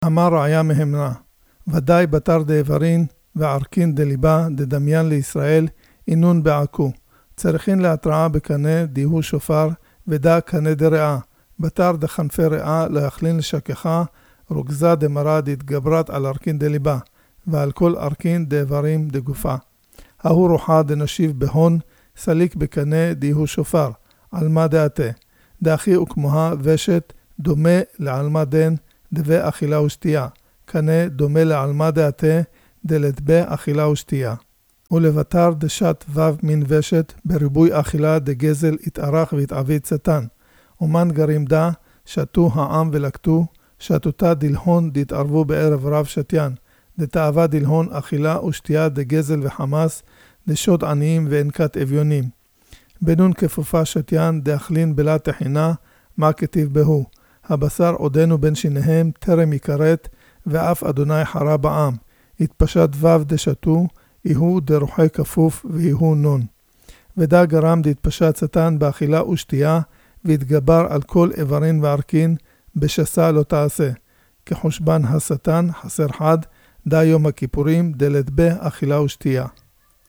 אמר רעיה מהמנה, ודאי בתר דאיברין וערכין דליבה דדמיין לישראל אינון בעכו. צריכין להתראה בקנה דיהו שופר ודא קנה דרעה. בתר דחנפי רעה לא יכלין לשכחה רוגזה דמרה דתגברת על ערכין דליבה ועל כל ערכין דאיברים דגופה. ההוא רוחה דנשיב בהון סליק בקנה דיהו שופר. על מה דעתה? דאחי וכמוה ושת דומה לעלמה דן דווה אכילה ושתייה. קנה דומה לעלמה דעתה דלתבה אכילה ושתייה. ולבטר דשת וו מין ושת בריבוי אכילה דגזל התארך והתעבית שטן. ומן גרים דה שתו העם ולקטו שתותה דלהון דתערבו בערב רב שתיין. דתאווה דלהון אכילה ושתייה דגזל וחמאס דשוד עניים ואנקת אביונים. בנון כפופה שתיין דאכלין בלה תחינה מה כתיב בהו. הבשר עודנו בין שיניהם טרם יקרת ואף אדוני חרה בעם. התפשט וו דשתו איהו דרוחי כפוף ואיהו נון. ודא גרם דתפשט שטן באכילה ושתייה והתגבר על כל איברין וערכין בשסה לא תעשה. כחושבן השטן חסר חד דא יום הכיפורים דלתבה אכילה ושתייה.